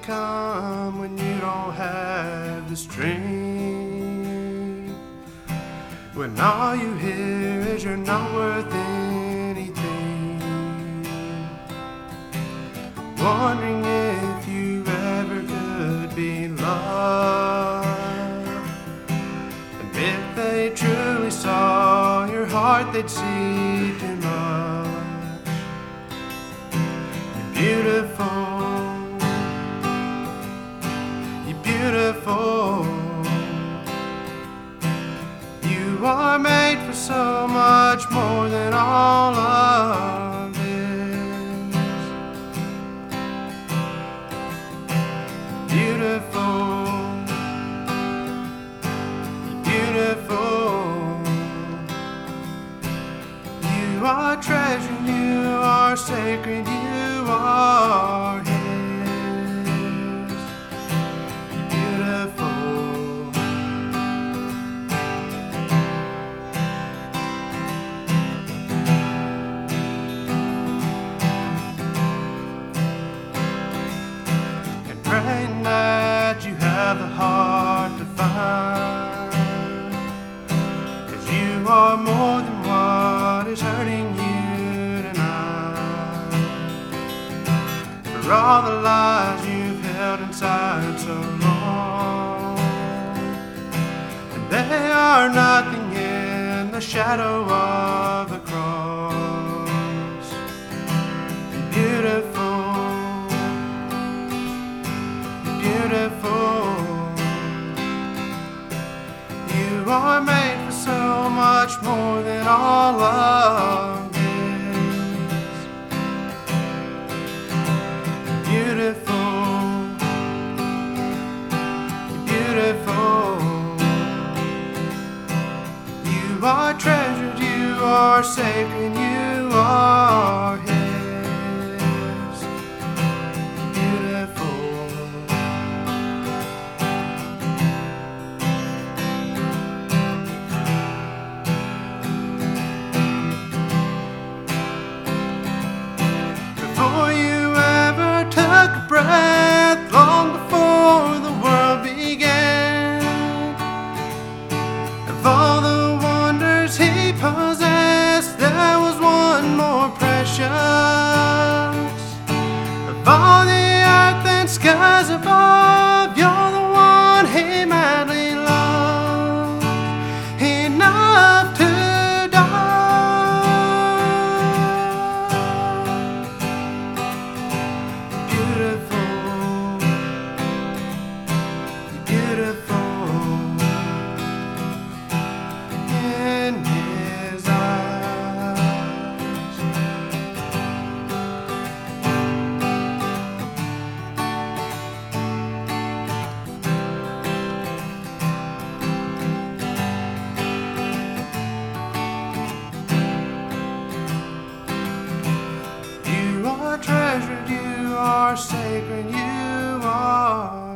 come when you don't have the strength, when all you hear is you're not worth anything, wondering if you ever could be loved. And if they truly saw your heart, they'd see too much. You're beautiful, you're beautiful. You are made for so much more than all of this. Beautiful, beautiful. You are treasure, you are sacred, you are His. Beautiful. And praying that you have the heart to find, 'cause you are more than what is hurting you tonight. For all the lies you've held inside so long, and they are nothing in the shadow of the cross. Beautiful, beautiful. You are made for so much more than all of this. Beautiful, beautiful. You are treasured, you are sacred, you are His. Beautiful. Before you ever took a breath, long before the world began, of all the wonders He possessed, there was one more precious. Of all the earth and skies above, you're the one He madly loved, enough to beautiful in His eyes. You are treasured, you are sacred, you are